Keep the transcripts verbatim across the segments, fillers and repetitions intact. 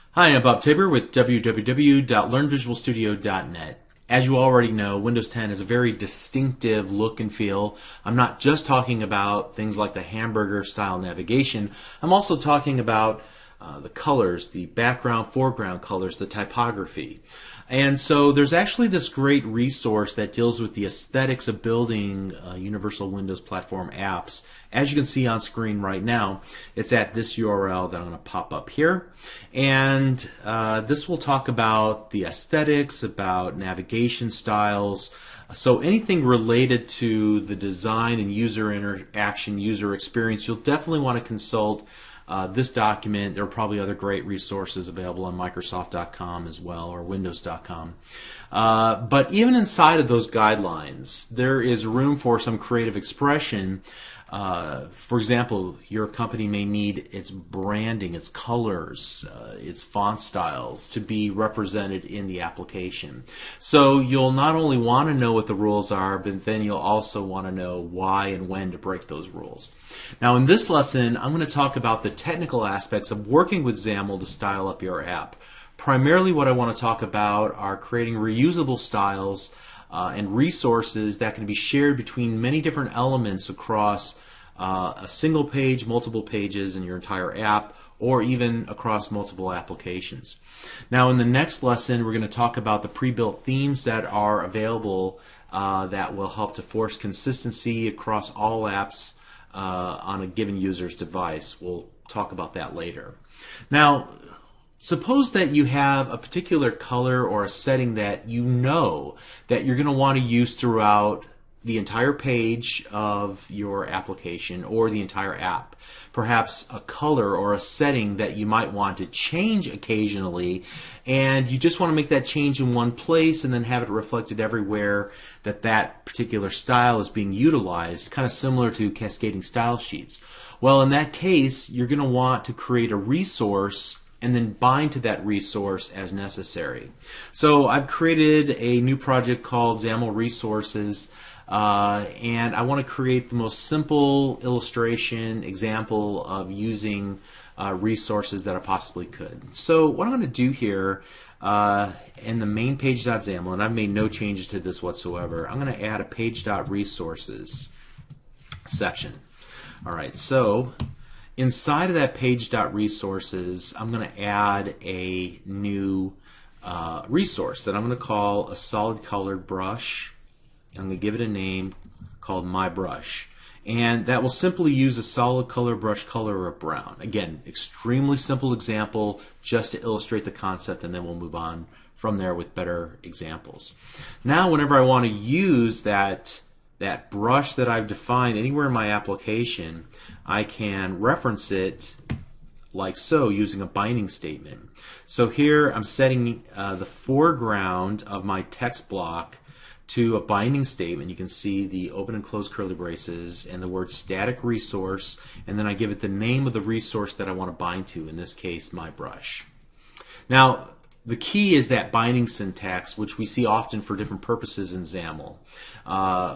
Hi, I'm Bob Tabor with w w w dot learn visual studio dot net. As you already know, Windows ten has a very distinctive look and feel. I'm not just talking about things like the hamburger style navigation. I'm also talking about uh, the colors, the background, foreground colors, the typography. And so there's actually this great resource that deals with the aesthetics of building uh, Universal Windows Platform apps. As you can see on screen right now, it's at this U R L that I'm going to pop up here. And uh, this will talk about the aesthetics, about navigation styles. So anything related to the design and user interaction, user experience, you'll definitely want to consult Uh, this document. There are probably other great resources available on Microsoft dot com as well, or Windows dot com. Uh, but even inside of those guidelines, there is room for some creative expression. Uh, for example, your company may need its branding, its colors, uh, its font styles to be represented in the application. So you'll not only want to know what the rules are, but then you'll also want to know why and when to break those rules. Now in this lesson, I'm going to talk about the technical aspects of working with XAML to style up your app. Primarily what I want to talk about are creating reusable styles uh, and resources that can be shared between many different elements across uh, a single page, multiple pages in your entire app, or even across multiple applications. Now in the next lesson, we're going to talk about the pre-built themes that are available uh, that will help to force consistency across all apps uh, on a given user's device. We'll talk about that later. Now, suppose that you have a particular color or a setting that you know that you're going to want to use throughout the entire page of your application or the entire app. Perhaps a color or a setting that you might want to change occasionally, and you just want to make that change in one place and then have it reflected everywhere that that particular style is being utilized, kind of similar to cascading style sheets. Well, in that case, you're going to want to create a resource and then bind to that resource as necessary. So I've created a new project called XAML Resources, uh, and I want to create the most simple illustration example of using uh, resources that I possibly could. So what I'm going to do here uh, in the main page.xaml, and I've made no changes to this whatsoever, I'm going to add a page.resources section. Alright, so inside of that page.resources, I'm going to add a new uh, resource that I'm going to call a solid colored brush. I'm going to give it a name called My Brush. And that will simply use a solid color brush color of brown. Again, extremely simple example just to illustrate the concept, and then we'll move on from there with better examples. Now whenever I want to use that that brush that I've defined anywhere in my application, I can reference it like so using a binding statement. So here I'm setting uh, the foreground of my text block to a binding statement. You can see the open and close curly braces and the word static resource, and then I give it the name of the resource that I want to bind to, in this case my brush. Now the key is that binding syntax, which we see often for different purposes in XAML. Uh,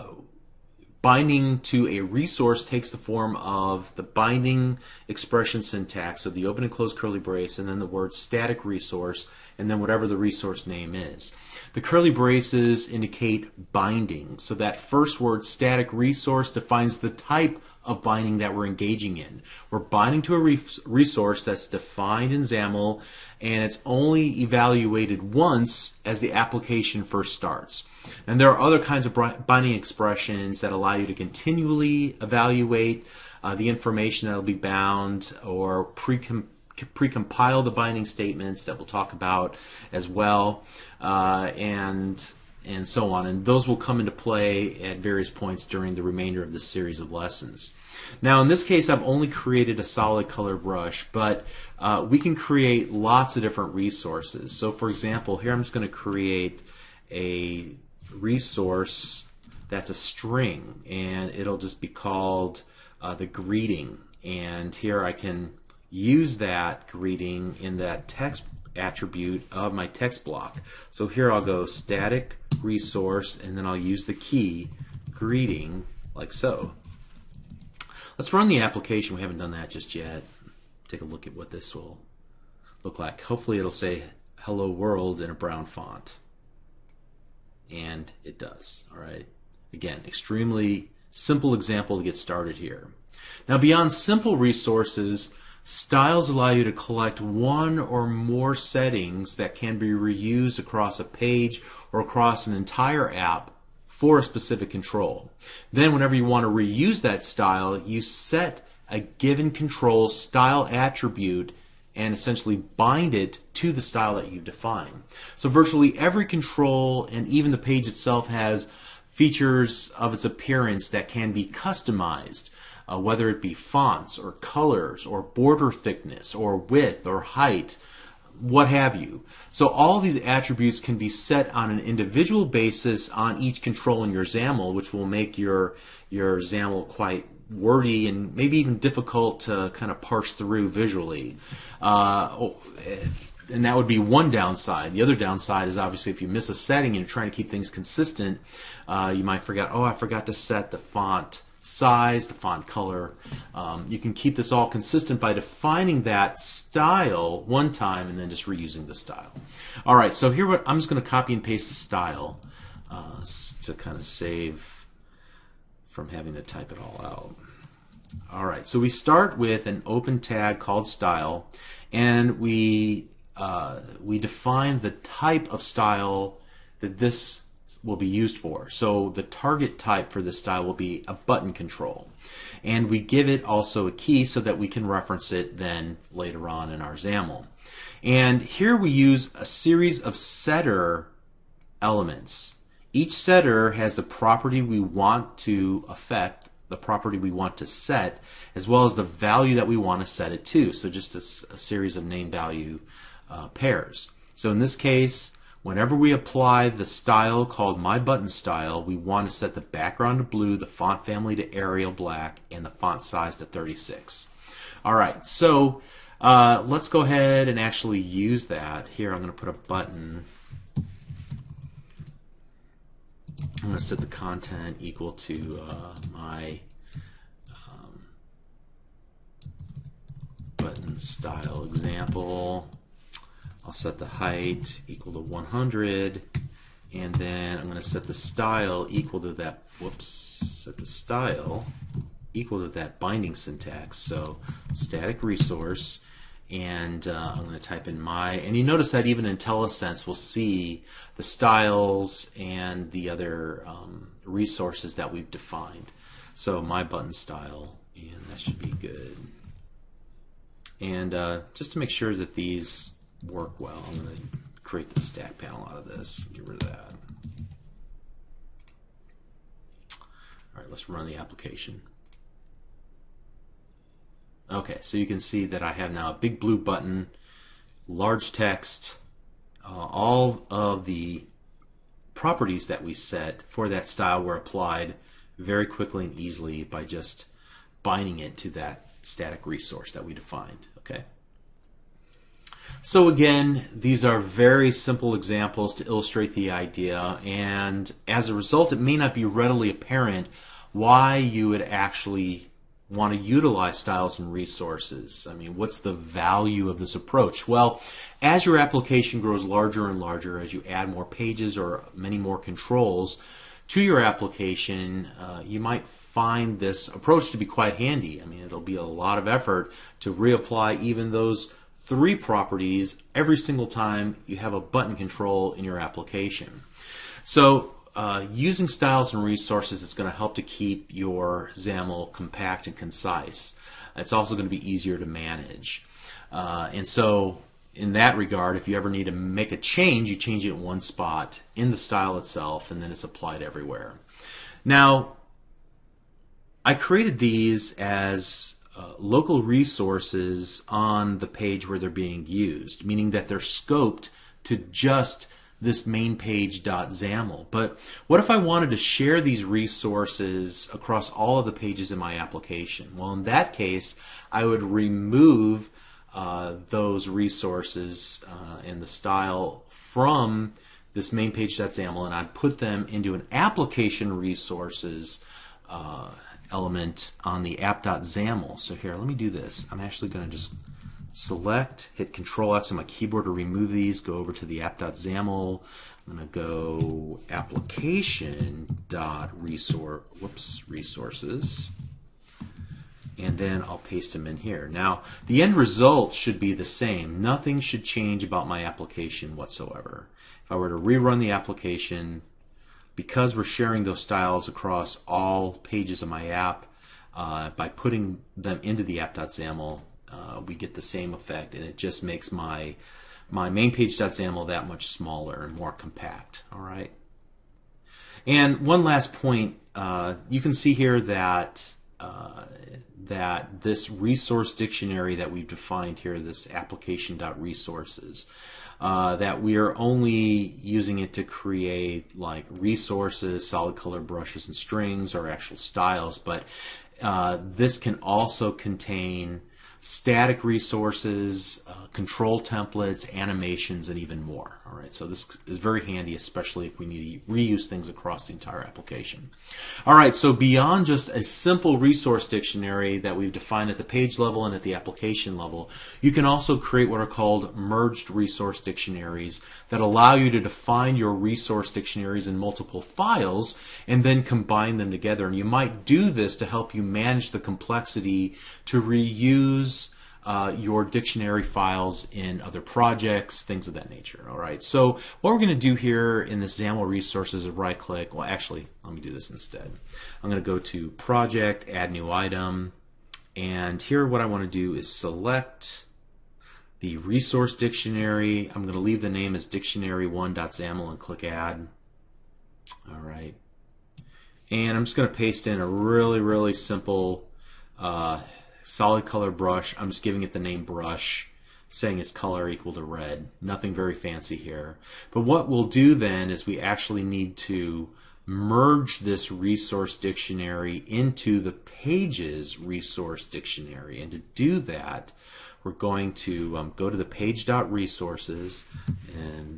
Binding to a resource takes the form of the binding expression syntax, so the open and close curly brace, and then the word static resource, and then whatever the resource name is. The curly braces indicate binding, so that first word, static resource, defines the type of binding that we're engaging in. We're binding to a re resource that's defined in XAML, and it's only evaluated once as the application first starts. And there are other kinds of binding expressions that allow you to continually evaluate uh, the information that will be bound, or pre-com pre-compile the binding statements that we'll talk about as well, uh, and and so on. And those will come into play at various points during the remainder of this series of lessons. Now in this case, I've only created a solid color brush, but uh, we can create lots of different resources. So for example, here I'm just going to create a resource that's a string, and it'll just be called uh, the greeting, and here I can use that greeting in that text attribute of my text block. So here I'll go static resource, and then I'll use the key greeting like so. Let's run the application. We haven't done that just yet. Take a look at what this will look like? Hopefully it'll say Hello World in a brown font. And it does. All right. Again, extremely simple example to get started here. Now, beyond simple resources, styles allow you to collect one or more settings that can be reused across a page or across an entire app for a specific control. Then whenever you want to reuse that style, you set a given control style attribute and essentially bind it to the style that you've defined. So virtually every control and even the page itself has features of its appearance that can be customized, uh, whether it be fonts or colors or border thickness or width or height, what have you. So all these attributes can be set on an individual basis on each control in your XAML, which will make your, your XAML quite wordy and maybe even difficult to kind of parse through visually. Uh, and that would be one downside. The other downside is obviously if you miss a setting and you're trying to keep things consistent, uh, you might forget, oh, I forgot to set the font size, the font color. Um, you can keep this all consistent by defining that style one time and then just reusing the style. All right, so here I'm just going to copy and paste the style uh, to kind of save from having to type it all out. All right, so we start with an open tag called style, and we uh, we define the type of style that this will be used for. So the target type for this style will be a button control, and we give it also a key so that we can reference it then later on in our XAML. And here we use a series of setter elements. Each setter has the property we want to affect, the property we want to set, as well as the value that we want to set it to. So just a, a series of name value uh, pairs. So in this case, whenever we apply the style called MyButtonStyle, we want to set the background to blue, the font family to Arial black, and the font size to thirty-six. All right, so uh, let's go ahead and actually use that. Here I'm going to put a button. I'm going to set the content equal to uh, my um, button style example. I'll set the height equal to one hundred, and then I'm going to set the style equal to that, whoops, set the style equal to that binding syntax. So static resource, and uh, I'm going to type in my, and you notice that even in IntelliSense we'll see the styles and the other um, resources that we've defined. So my button style, and that should be good. And uh, just to make sure that these work well, I'm going to create the stack panel out of this, get rid of that. All right, let's run the application. Okay, so you can see that I have now a big blue button, large text, uh, all of the properties that we set for that style were applied very quickly and easily by just binding it to that static resource that we defined. Okay. So again, these are very simple examples to illustrate the idea, and as a result, it may not be readily apparent why you would actually want to utilize styles and resources. I mean, what's the value of this approach? Well, as your application grows larger and larger, as you add more pages or many more controls to your application, uh, you might find this approach to be quite handy. I mean, it'll be a lot of effort to reapply even those three properties every single time you have a button control in your application. So uh, using styles and resources is going to help to keep your XAML compact and concise. It's also going to be easier to manage. Uh, and so in that regard, if you ever need to make a change, you change it in one spot in the style itself, and then it's applied everywhere. Now, I created these as Uh, local resources on the page where they're being used, meaning that they're scoped to just this main page.xaml. But what if I wanted to share these resources across all of the pages in my application? Well, in that case, I would remove uh, those resources uh, and the style from this main page.xaml, and I'd put them into an application resources uh, element on the app.xaml. So here, let me do this. I'm actually going to just select, hit Control X on my keyboard to remove these, go over to the app.xaml. I'm going to go application.resource, whoops, resources, and then I'll paste them in here. Now, the end result should be the same. Nothing should change about my application whatsoever. If I were to rerun the application, because we're sharing those styles across all pages of my app, uh, by putting them into the app.xaml, uh, we get the same effect, and it just makes my my main page.xaml that much smaller and more compact. All right. And one last point, uh, you can see here that uh, that this resource dictionary that we've defined here, this application.resources, uh, that we are only using it to create like resources, solid color brushes and strings, or actual styles, but uh, this can also contain static resources, uh, control templates, animations, and even more. All right, so this is very handy, especially if we need to reuse things across the entire application. All right, so beyond just a simple resource dictionary that we've defined at the page level and at the application level, you can also create what are called merged resource dictionaries that allow you to define your resource dictionaries in multiple files and then combine them together. And you might do this to help you manage the complexity to reuse Uh, your dictionary files in other projects, things of that nature. All right. So what we're going to do here in this XAML resources is right click. Well, actually, let me do this instead. I'm going to go to Project, Add New Item, and here what I want to do is select the resource dictionary. I'm going to leave the name as dictionary one.xaml and click Add. All right. And I'm just going to paste in a really, really simple uh, solid color brush. I'm just giving it the name brush, saying its color equal to red. Nothing very fancy here. But what we'll do then is we actually need to merge this resource dictionary into the Pages resource dictionary. And to do that, we're going to um, go to the page.resources and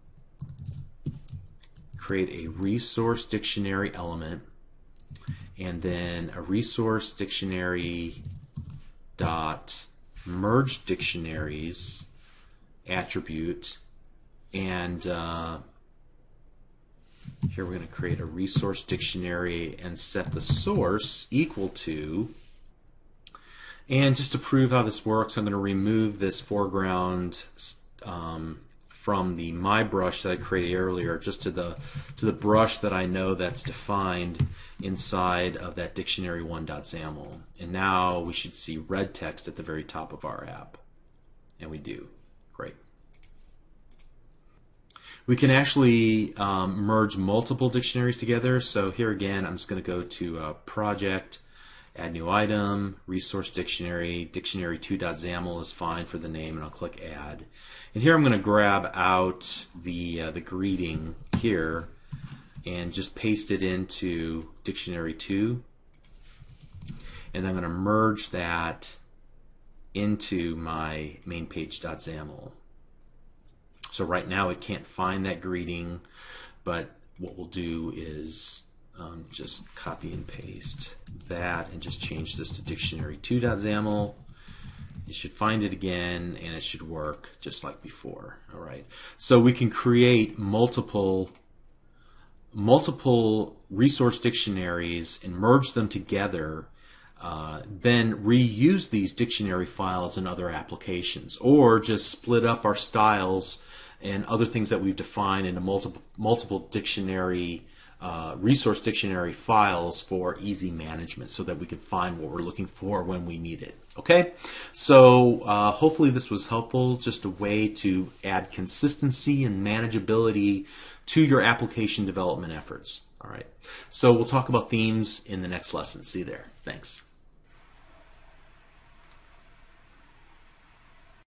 create a resource dictionary element, and then a resource dictionary dot merge dictionaries attribute, and uh, here we're going to create a resource dictionary and set the source equal to, and just to prove how this works, I'm going to remove this foreground um, from the my brush that I created earlier, just to the to the brush that I know that's defined inside of that dictionary one.xaml. And now we should see red text at the very top of our app. And we do. Great. We can actually um, merge multiple dictionaries together. So here again, I'm just going to go to uh, Project, Add New Item, Resource Dictionary, dictionary two.xaml is fine for the name, and I'll click Add. And here I'm going to grab out the, uh, the greeting here and just paste it into dictionary two. And then I'm going to merge that into my main page.xaml. So right now it can't find that greeting, but what we'll do is um, just copy and paste that and just change this to dictionary two.xaml. You should find it again, and it should work just like before. All right. So we can create multiple multiple resource dictionaries and merge them together, uh, then reuse these dictionary files in other applications, or just split up our styles and other things that we've defined into multiple multiple dictionary uh, resource dictionary files for easy management, so that we can find what we're looking for when we need it. Okay, so uh, hopefully this was helpful, just a way to add consistency and manageability to your application development efforts. All right, so we'll talk about themes in the next lesson. See you there. Thanks.